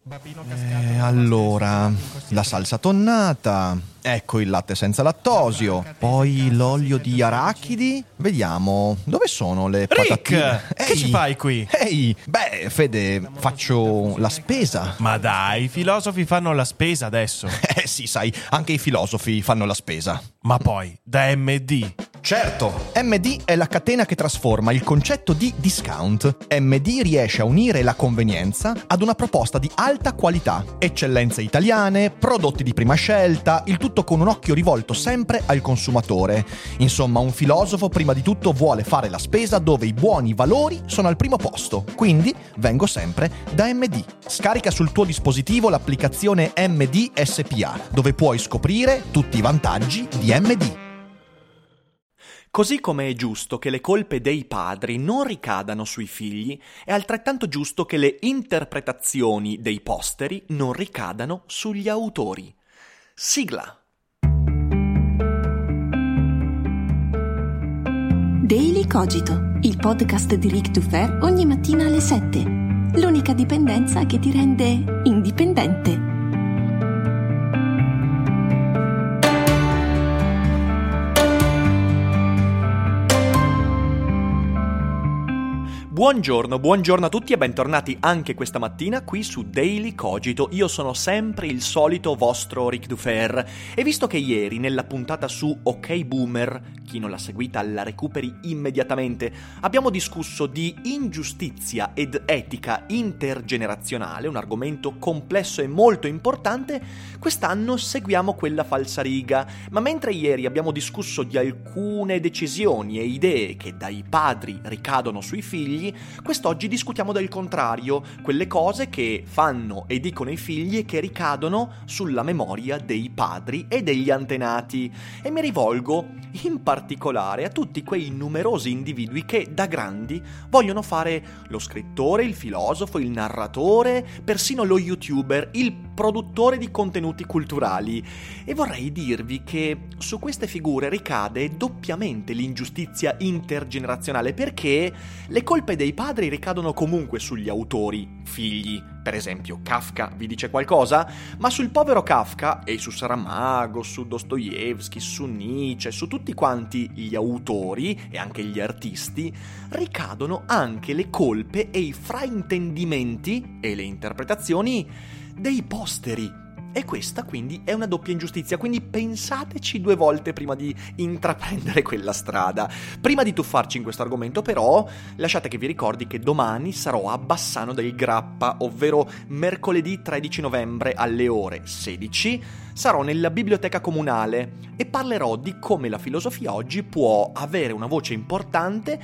Allora, la salsa tonnata, ecco il latte senza lattosio, poi l'olio di arachidi. Vediamo, dove sono le patatine? Rick, che ci fai qui? Ehi, beh, Fede, faccio la spesa. Ma dai, i filosofi fanno la spesa adesso. Sì, sai, anche i filosofi fanno la spesa. Ma poi, da MD. Certo, MD è la catena che trasforma il concetto di discount. MD riesce a unire la convenienza ad una proposta di alta qualità, eccellenze italiane, prodotti di prima scelta, il tutto con un occhio rivolto sempre al consumatore. Insomma, un filosofo prima di tutto vuole fare la spesa dove i buoni valori sono al primo posto. Quindi vengo sempre da MD. Scarica sul tuo dispositivo l'applicazione MD SPA, dove puoi scoprire tutti i vantaggi di MD. Così come è giusto che le colpe dei padri non ricadano sui figli, è altrettanto giusto che le interpretazioni dei posteri non ricadano sugli autori. Sigla. Daily Cogito, il podcast di Rick Dufer ogni mattina alle 7. L'unica dipendenza che ti rende indipendente. Buongiorno a tutti e bentornati anche questa mattina qui su Daily Cogito. Io sono sempre il solito vostro Rick Dufer e visto che ieri nella puntata su OK Boomer, chi non l'ha seguita la recuperi immediatamente, abbiamo discusso di ingiustizia ed etica intergenerazionale, un argomento complesso e molto importante, quest'anno seguiamo quella falsariga. Ma mentre ieri abbiamo discusso di alcune decisioni e idee che dai padri ricadono sui figli, quest'oggi discutiamo del contrario, quelle cose che fanno e dicono i figli e che ricadono sulla memoria dei padri e degli antenati. E mi rivolgo in particolare a tutti quei numerosi individui che da grandi vogliono fare lo scrittore, il filosofo, il narratore, persino lo youtuber, il produttore di contenuti culturali. E vorrei dirvi che su queste figure ricade doppiamente l'ingiustizia intergenerazionale, perché le colpe dei padri ricadono comunque sugli autori, figli. Per esempio, Kafka vi dice qualcosa? Ma sul povero Kafka e su Saramago, su Dostoevsky, su Nietzsche, su tutti quanti gli autori e anche gli artisti, ricadono anche le colpe e i fraintendimenti e le interpretazioni dei posteri. E questa quindi è una doppia ingiustizia, quindi pensateci due volte prima di intraprendere quella strada. Prima di tuffarci in questo argomento però, lasciate che vi ricordi che domani sarò a Bassano del Grappa, ovvero mercoledì 13 novembre alle ore 16, sarò nella biblioteca comunale e parlerò di come la filosofia oggi può avere una voce importante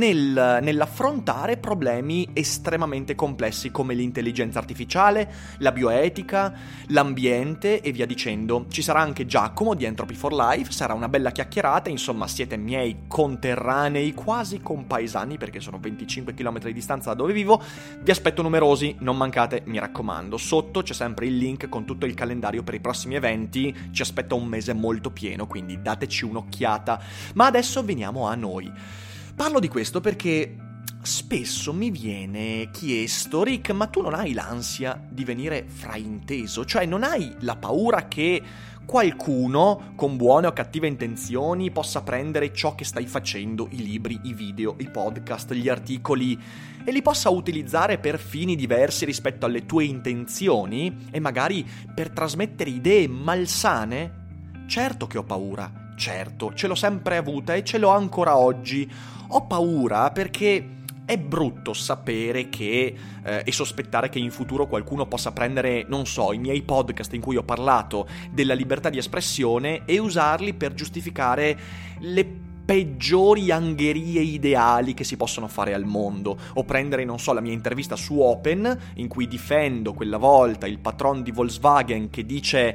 nell'affrontare problemi estremamente complessi come l'intelligenza artificiale, la bioetica, l'ambiente e via dicendo. Ci sarà anche Giacomo di Entropy for Life, sarà una bella chiacchierata, insomma siete miei conterranei, quasi compaesani perché sono 25 km di distanza da dove vivo. Vi aspetto numerosi, non mancate, mi raccomando. Sotto c'è sempre il link con tutto il calendario per i prossimi eventi, ci aspetta un mese molto pieno, quindi dateci un'occhiata. Ma adesso veniamo a noi. Parlo di questo perché spesso mi viene chiesto: Rick, ma tu non hai l'ansia di venire frainteso? Cioè non hai la paura che qualcuno con buone o cattive intenzioni possa prendere ciò che stai facendo, i libri, i video, i podcast, gli articoli, e li possa utilizzare per fini diversi rispetto alle tue intenzioni e magari per trasmettere idee malsane? Certo che ho paura, certo, ce l'ho sempre avuta e ce l'ho ancora oggi. Ho paura perché è brutto sapere che e sospettare che in futuro qualcuno possa prendere, non so, i miei podcast in cui ho parlato della libertà di espressione e usarli per giustificare le peggiori angherie ideali che si possono fare al mondo, o prendere, non so, la mia intervista su Open in cui difendo quella volta il patron di Volkswagen che dice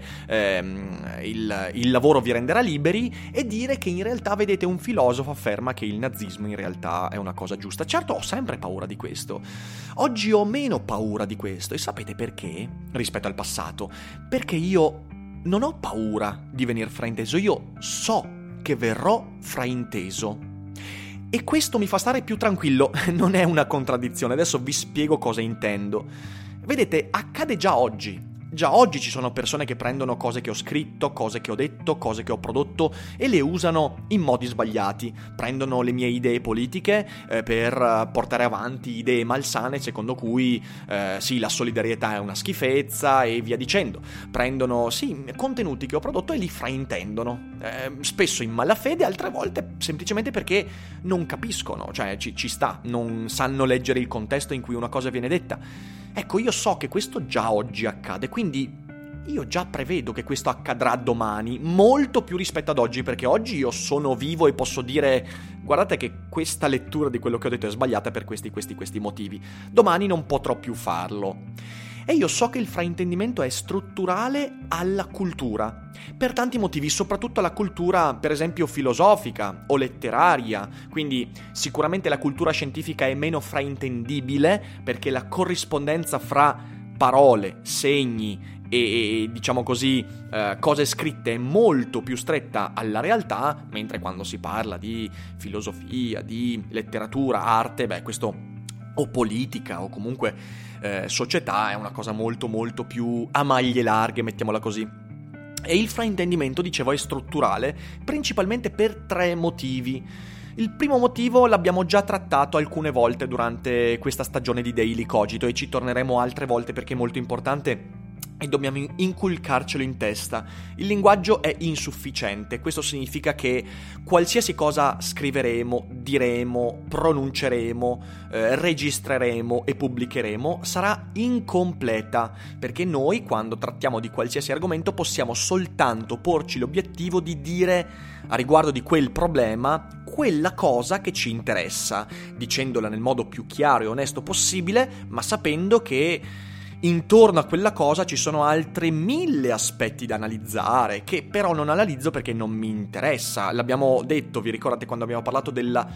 il lavoro vi renderà liberi, e dire che in realtà, vedete, un filosofo afferma che il nazismo in realtà è una cosa giusta. Certo, ho sempre paura di questo. Oggi ho meno paura di questo, e sapete perché? Rispetto al passato. Perché io non ho paura di venir frainteso, io so che verrò frainteso. E questo mi fa stare più tranquillo, non è una contraddizione, adesso vi spiego cosa intendo. Vedete, accade già oggi. Già oggi ci sono persone che prendono cose che ho scritto, cose che ho detto, cose che ho prodotto e le usano in modi sbagliati. Prendono le mie idee politiche per portare avanti idee malsane secondo cui sì, la solidarietà è una schifezza e via dicendo. Prendono contenuti che ho prodotto e li fraintendono, spesso in malafede, altre volte semplicemente perché non capiscono, cioè ci sta, non sanno leggere il contesto in cui una cosa viene detta. Ecco, io so che questo già oggi accade, quindi io già prevedo che questo accadrà domani, molto più rispetto ad oggi, perché oggi io sono vivo e posso dire: guardate che questa lettura di quello che ho detto è sbagliata per questi motivi. Domani non potrò più farlo. E io so che il fraintendimento è strutturale alla cultura, per tanti motivi, soprattutto alla cultura, per esempio, filosofica o letteraria. Quindi sicuramente la cultura scientifica è meno fraintendibile, perché la corrispondenza fra parole, segni e diciamo così, cose scritte è molto più stretta alla realtà, mentre quando si parla di filosofia, di letteratura, arte, questo, o politica, o comunque società, è una cosa molto molto più a maglie larghe, mettiamola così. E il fraintendimento, dicevo, è strutturale principalmente per 3 motivi. Il primo motivo l'abbiamo già trattato alcune volte durante questa stagione di Daily Cogito e ci torneremo altre volte perché è molto importante e dobbiamo inculcarcelo in testa. Il linguaggio è insufficiente. Questo significa che qualsiasi cosa scriveremo, diremo, pronunceremo, registreremo e pubblicheremo sarà incompleta, perché noi, quando trattiamo di qualsiasi argomento, possiamo soltanto porci l'obiettivo di dire a riguardo di quel problema quella cosa che ci interessa, dicendola nel modo più chiaro e onesto possibile, ma sapendo che intorno a quella cosa ci sono altri 1000 aspetti da analizzare, che però non analizzo perché non mi interessa. L'abbiamo detto, vi ricordate quando abbiamo parlato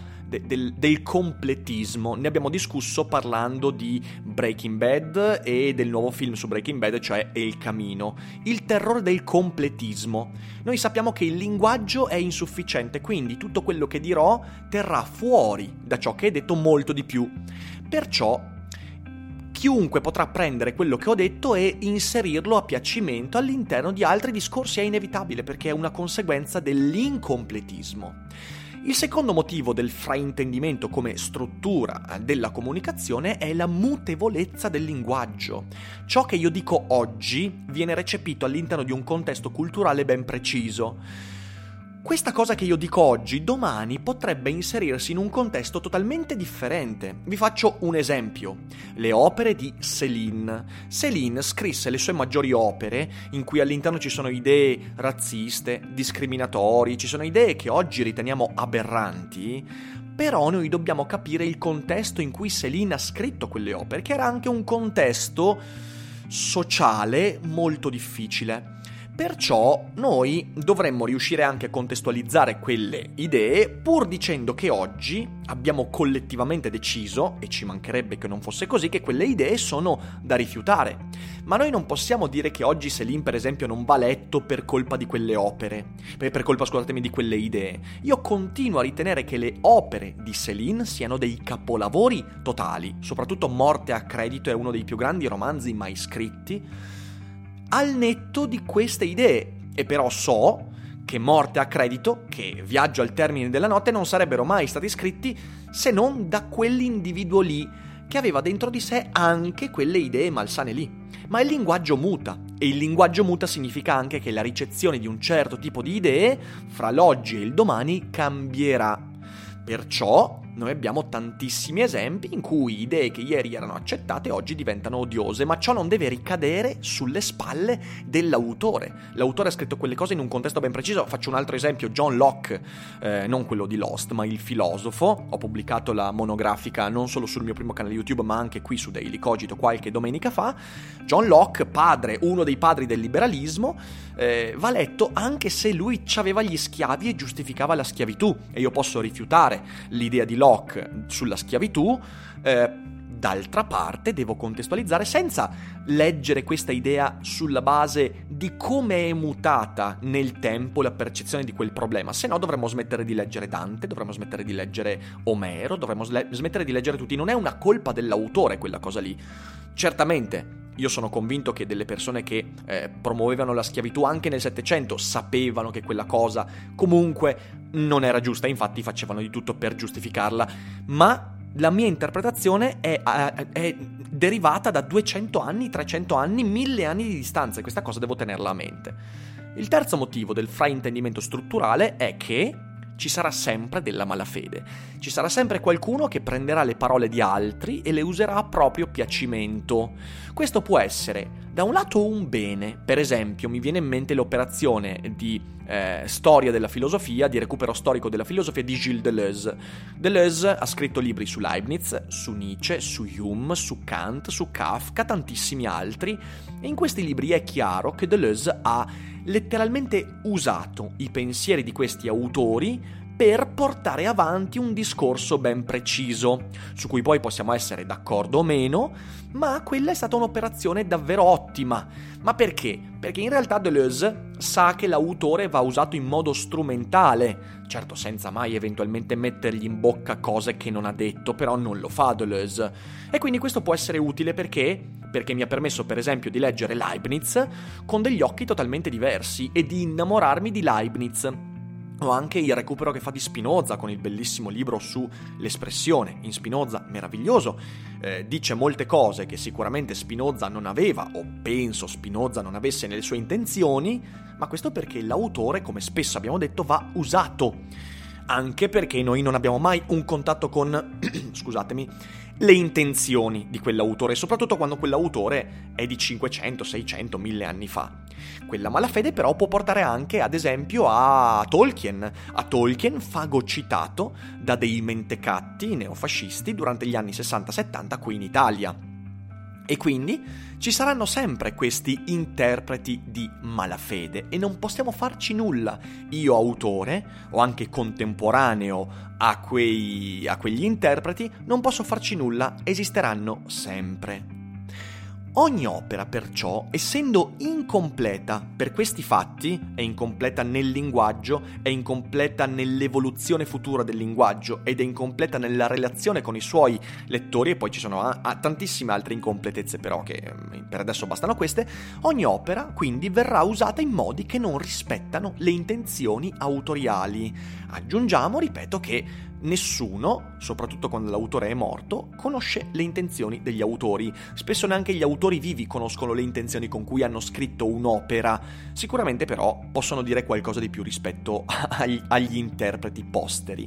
del completismo? Ne abbiamo discusso parlando di Breaking Bad e del nuovo film su Breaking Bad, cioè El Camino. Il terrore del completismo. Noi sappiamo che il linguaggio è insufficiente, quindi tutto quello che dirò terrà fuori da ciò che è detto molto di più. Perciò chiunque potrà prendere quello che ho detto e inserirlo a piacimento all'interno di altri discorsi. È inevitabile, perché è una conseguenza dell'incompletismo. Il secondo motivo del fraintendimento come struttura della comunicazione è la mutevolezza del linguaggio. Ciò che io dico oggi viene recepito all'interno di un contesto culturale ben preciso. Questa cosa che io dico oggi, domani potrebbe inserirsi in un contesto totalmente differente. Vi faccio un esempio. Le opere di Céline. Céline scrisse le sue maggiori opere, in cui all'interno ci sono idee razziste, discriminatori, ci sono idee che oggi riteniamo aberranti, però noi dobbiamo capire il contesto in cui Céline ha scritto quelle opere, che era anche un contesto sociale molto difficile. Perciò noi dovremmo riuscire anche a contestualizzare quelle idee, pur dicendo che oggi abbiamo collettivamente deciso, e ci mancherebbe che non fosse così, che quelle idee sono da rifiutare. Ma noi non possiamo dire che oggi Céline, per esempio, non va letto per colpa di quelle opere, per colpa, scusatemi, di quelle idee. Io continuo a ritenere che le opere di Céline siano dei capolavori totali, soprattutto Morte a credito è uno dei più grandi romanzi mai scritti, al netto di queste idee. E però so che Morte a credito, che Viaggio al termine della notte, non sarebbero mai stati scritti se non da quell'individuo lì, che aveva dentro di sé anche quelle idee malsane lì. Ma il linguaggio muta, e il linguaggio muta significa anche che la ricezione di un certo tipo di idee fra l'oggi e il domani cambierà. Perciò noi abbiamo tantissimi esempi in cui idee che ieri erano accettate oggi diventano odiose, ma ciò non deve ricadere sulle spalle dell'autore. L'autore ha scritto quelle cose in un contesto ben preciso. Faccio un altro esempio: John Locke, non quello di Lost, ma il filosofo. Ho pubblicato la monografica non solo sul mio primo canale YouTube, ma anche qui su Daily Cogito qualche domenica fa. John Locke, padre, uno dei padri del liberalismo, va letto anche se lui aveva gli schiavi e giustificava la schiavitù, e io posso rifiutare l'idea di Locke sulla schiavitù. D'altra parte devo contestualizzare senza leggere questa idea sulla base di come è mutata nel tempo la percezione di quel problema, se no dovremmo smettere di leggere Dante, dovremmo smettere di leggere Omero, dovremmo smettere di leggere tutti. Non è una colpa dell'autore quella cosa lì. Certamente io sono convinto che delle persone che promuovevano la schiavitù anche nel Settecento sapevano che quella cosa comunque non era giusta, infatti facevano di tutto per giustificarla, ma la mia interpretazione è derivata da 200 anni, 300 anni, 1000 anni di distanza, e questa cosa devo tenerla a mente. Il terzo motivo del fraintendimento strutturale è che ci sarà sempre della malafede. Ci sarà sempre qualcuno che prenderà le parole di altri e le userà a proprio piacimento. Questo può essere, da un lato, un bene. Per esempio, mi viene in mente l'operazione di storia della filosofia, di recupero storico della filosofia di Gilles Deleuze. Deleuze ha scritto libri su Leibniz, su Nietzsche, su Hume, su Kant, su Kafka, tantissimi altri, e in questi libri è chiaro che Deleuze ha letteralmente usato i pensieri di questi autori per portare avanti un discorso ben preciso, su cui poi possiamo essere d'accordo o meno, ma quella è stata un'operazione davvero ottima. Ma perché? Perché in realtà Deleuze sa che l'autore va usato in modo strumentale, certo senza mai eventualmente mettergli in bocca cose che non ha detto, però non lo fa Deleuze. E quindi questo può essere utile perché mi ha permesso per esempio di leggere Leibniz con degli occhi totalmente diversi e di innamorarmi di Leibniz. O anche il recupero che fa di Spinoza con il bellissimo libro su l'espressione. In Spinoza, meraviglioso, dice molte cose che sicuramente Spinoza non aveva, o penso Spinoza non avesse nelle sue intenzioni, ma questo perché l'autore, come spesso abbiamo detto, va usato. Anche perché noi non abbiamo mai un contatto con, scusatemi, le intenzioni di quell'autore, soprattutto quando quell'autore è di 500, 600, 1000 anni fa. Quella malafede però può portare anche, ad esempio, a Tolkien fagocitato da dei mentecatti neofascisti durante gli anni 60-70 qui in Italia. E quindi ci saranno sempre questi interpreti di malafede e non possiamo farci nulla. Io, autore, o anche contemporaneo a quegli interpreti, non posso farci nulla, esisteranno sempre. Ogni opera, perciò, essendo incompleta per questi fatti, è incompleta nel linguaggio, è incompleta nell'evoluzione futura del linguaggio ed è incompleta nella relazione con i suoi lettori, e poi ci sono tantissime altre incompletezze però che per adesso bastano queste. Ogni opera quindi verrà usata in modi che non rispettano le intenzioni autoriali. Aggiungiamo, ripeto, che nessuno, soprattutto quando l'autore è morto, conosce le intenzioni degli autori. Spesso neanche gli autori vivi conoscono le intenzioni con cui hanno scritto un'opera. Sicuramente però possono dire qualcosa di più rispetto agli interpreti posteri.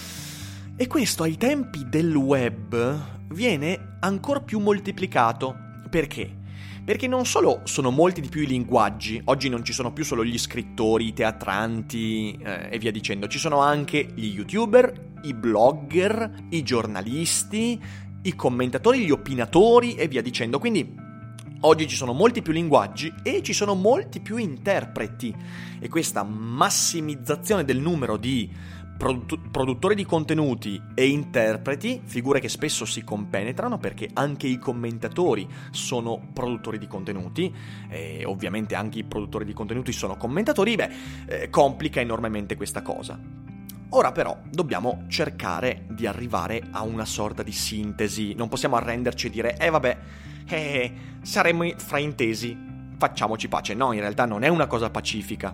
E questo ai tempi del web viene ancor più moltiplicato. Perché? Perché non solo sono molti di più i linguaggi, oggi non ci sono più solo gli scrittori, i teatranti e via dicendo, ci sono anche gli youtuber, i blogger, i giornalisti, i commentatori, gli opinatori e via dicendo. Quindi oggi ci sono molti più linguaggi e ci sono molti più interpreti, e questa massimizzazione del numero di produttori di contenuti e interpreti, figure che spesso si compenetrano perché anche i commentatori sono produttori di contenuti e ovviamente anche i produttori di contenuti sono commentatori, complica enormemente questa cosa. Ora però dobbiamo cercare di arrivare a una sorta di sintesi, non possiamo arrenderci e dire saremo fraintesi, facciamoci pace. No, in realtà non è una cosa pacifica.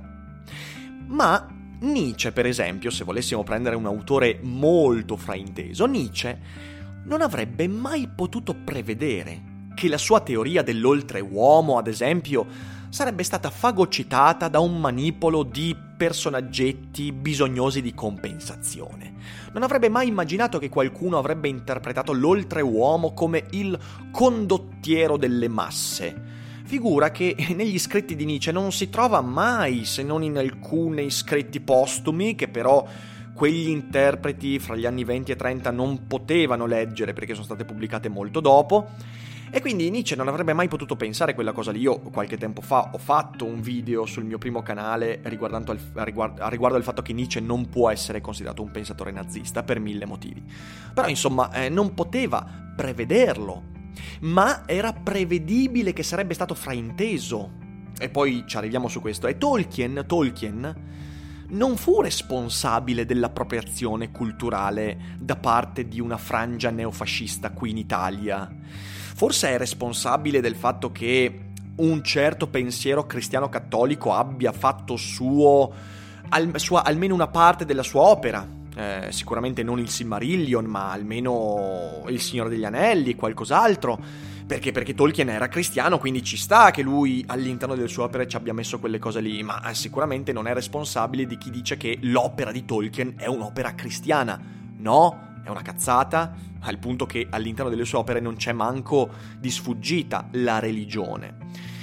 Ma Nietzsche, per esempio, se volessimo prendere un autore molto frainteso, Nietzsche non avrebbe mai potuto prevedere che la sua teoria dell'oltreuomo, ad esempio, sarebbe stata fagocitata da un manipolo di personaggetti bisognosi di compensazione. Non avrebbe mai immaginato che qualcuno avrebbe interpretato l'oltreuomo come il condottiero delle masse. Figura che negli scritti di Nietzsche non si trova mai, se non in alcuni scritti postumi, che però quegli interpreti fra gli anni 20 e 30 non potevano leggere perché sono state pubblicate molto dopo. E quindi Nietzsche non avrebbe mai potuto pensare quella cosa lì. Io qualche tempo fa ho fatto un video sul mio primo canale riguardo al fatto che Nietzsche non può essere considerato un pensatore nazista per 1000 motivi. Però insomma non poteva prevederlo, ma era prevedibile che sarebbe stato frainteso. E poi ci arriviamo su questo. E Tolkien non fu responsabile dell'appropriazione culturale da parte di una frangia neofascista qui in Italia. Forse è responsabile del fatto che un certo pensiero cristiano cattolico abbia fatto suo almeno una parte della sua opera. Sicuramente non il Silmarillion, ma almeno il Signore degli Anelli e qualcos'altro. Perché Tolkien era cristiano, quindi ci sta che lui all'interno delle sue opere ci abbia messo quelle cose lì, ma sicuramente non è responsabile di chi dice che l'opera di Tolkien è un'opera cristiana. No, è una cazzata, al punto che all'interno delle sue opere non c'è manco di sfuggita la religione.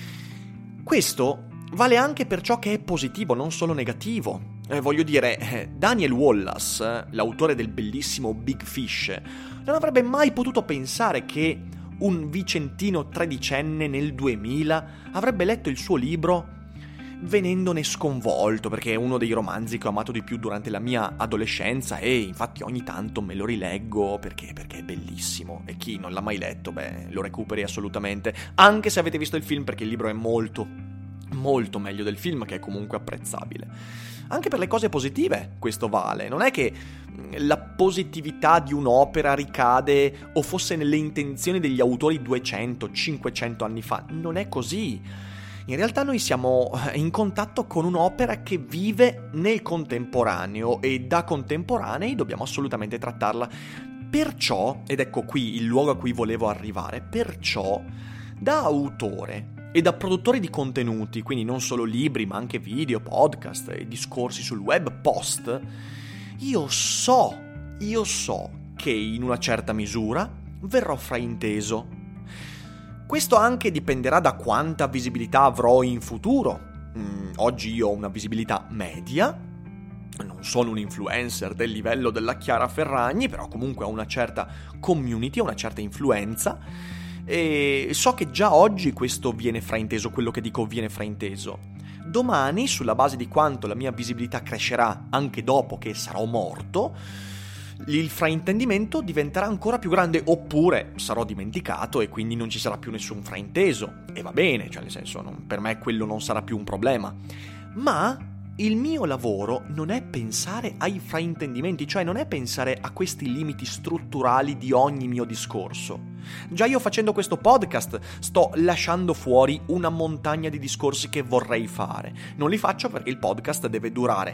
Questo vale anche per ciò che è positivo, non solo negativo. Voglio dire, Daniel Wallace, l'autore del bellissimo Big Fish, non avrebbe mai potuto pensare che un vicentino tredicenne nel 2000 avrebbe letto il suo libro venendone sconvolto, perché è uno dei romanzi che ho amato di più durante la mia adolescenza e infatti ogni tanto me lo rileggo perché è bellissimo, e chi non l'ha mai letto, lo recuperi assolutamente, anche se avete visto il film, perché il libro è molto, molto meglio del film, che è comunque apprezzabile. Anche per le cose positive questo vale, non è che la positività di un'opera ricade o fosse nelle intenzioni degli autori 200-500 anni fa, non è così. In realtà noi siamo in contatto con un'opera che vive nel contemporaneo e da contemporanei dobbiamo assolutamente trattarla. Perciò, ed ecco qui il luogo a cui volevo arrivare, perciò da autore e da produttore di contenuti, quindi non solo libri ma anche video, podcast e discorsi sul web, post, io so che in una certa misura verrò frainteso. Questo anche dipenderà da quanta visibilità avrò in futuro. Oggi io ho una visibilità media, non sono un influencer del livello della Chiara Ferragni, però comunque ho una certa community, ho una certa influenza, e so che già oggi questo viene frainteso, quello che dico viene frainteso. Domani, sulla base di quanto la mia visibilità crescerà anche dopo che sarò morto, il fraintendimento diventerà ancora più grande, oppure sarò dimenticato e quindi non ci sarà più nessun frainteso. E va bene, cioè nel senso, per me quello non sarà più un problema. Ma il mio lavoro non è pensare ai fraintendimenti, cioè non è pensare a questi limiti strutturali di ogni mio discorso. Già io facendo questo podcast sto lasciando fuori una montagna di discorsi che vorrei fare. Non li faccio perché il podcast deve durare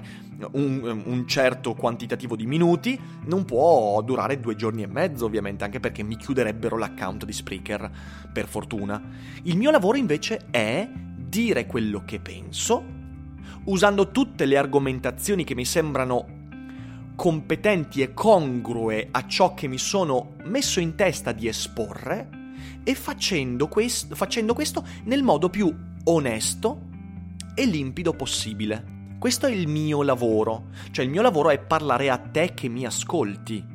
un certo quantitativo di minuti, non può durare 2 giorni e mezzo ovviamente, anche perché mi chiuderebbero l'account di Spreaker, per fortuna. Il mio lavoro invece è dire quello che penso, usando tutte le argomentazioni che mi sembrano competenti e congrue a ciò che mi sono messo in testa di esporre, e facendo questo nel modo più onesto e limpido possibile. Questo è il mio lavoro, cioè il mio lavoro è parlare a te che mi ascolti.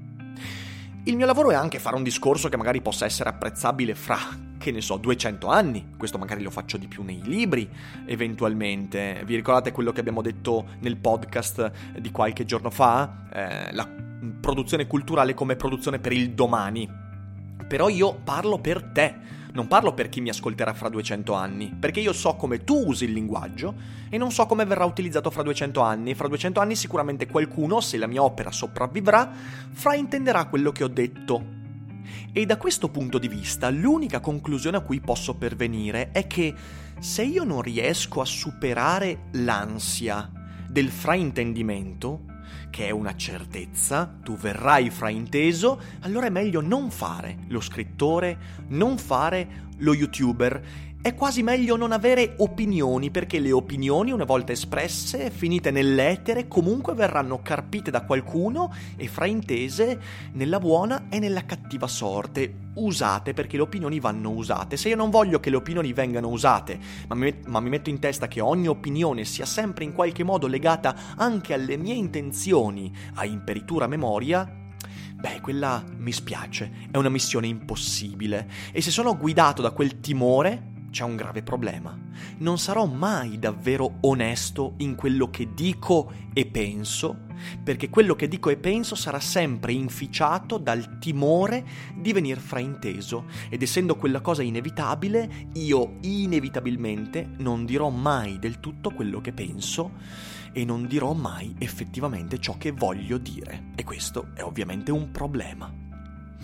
Il mio lavoro è anche fare un discorso che magari possa essere apprezzabile fra, che ne so, 200 anni. Questo magari lo faccio di più nei libri, eventualmente. Vi ricordate quello che abbiamo detto nel podcast di qualche giorno fa? La produzione culturale come produzione per il domani. Però io parlo per te, non parlo per chi mi ascolterà fra 200 anni, perché io so come tu usi il linguaggio e non so come verrà utilizzato fra 200 anni. Fra 200 anni sicuramente qualcuno, se la mia opera sopravvivrà, fraintenderà quello che ho detto. E da questo punto di vista, l'unica conclusione a cui posso pervenire è che se io non riesco a superare l'ansia del fraintendimento, che è una certezza, tu verrai frainteso, allora è meglio non fare lo scrittore, non fare lo youtuber. È quasi meglio non avere opinioni, perché le opinioni, una volta espresse, finite nell'etere, comunque verranno carpite da qualcuno e fraintese nella buona e nella cattiva sorte. Usate, perché le opinioni vanno usate. Se io non voglio che le opinioni vengano usate, ma mi metto in testa che ogni opinione sia sempre in qualche modo legata anche alle mie intenzioni, a imperitura memoria, quella mi spiace, è una missione impossibile. E se sono guidato da quel timore, c'è un grave problema. Non sarò mai davvero onesto in quello che dico e penso, perché quello che dico e penso sarà sempre inficiato dal timore di venir frainteso, ed essendo quella cosa inevitabile, io inevitabilmente non dirò mai del tutto quello che penso e non dirò mai effettivamente ciò che voglio dire, e questo è ovviamente un problema.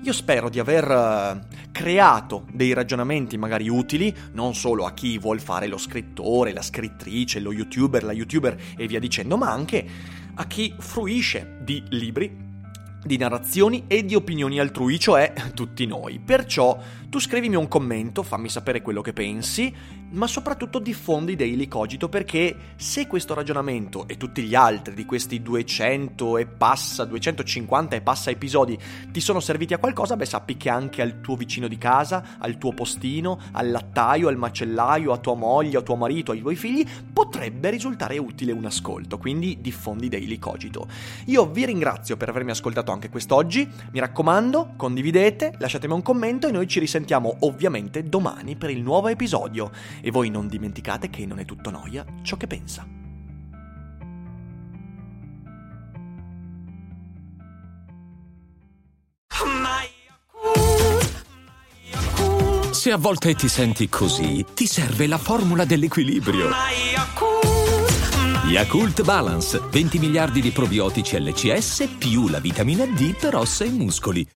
io spero di aver creato dei ragionamenti magari utili, non solo a chi vuol fare lo scrittore, la scrittrice, lo youtuber, la youtuber e via dicendo, ma anche a chi fruisce di libri, di narrazioni e di opinioni altrui, cioè tutti noi. Perciò tu scrivimi un commento, fammi sapere quello che pensi, ma soprattutto diffondi Daily Cogito, perché se questo ragionamento e tutti gli altri di questi 250 e passa episodi ti sono serviti a qualcosa, sappi che anche al tuo vicino di casa, al tuo postino, al lattaio, al macellaio, a tua moglie, a tuo marito, ai tuoi figli potrebbe risultare utile un ascolto, quindi diffondi Daily Cogito. Io vi ringrazio per avermi ascoltato anche quest'oggi, mi raccomando, condividete, lasciatemi un commento e noi ci risentiamo ovviamente domani per il nuovo episodio. E voi non dimenticate che non è tutto noia ciò che pensa. Se a volte ti senti così, ti serve la formula dell'equilibrio. Yakult Balance, 20 miliardi di probiotici LCS più la vitamina D per ossa e muscoli.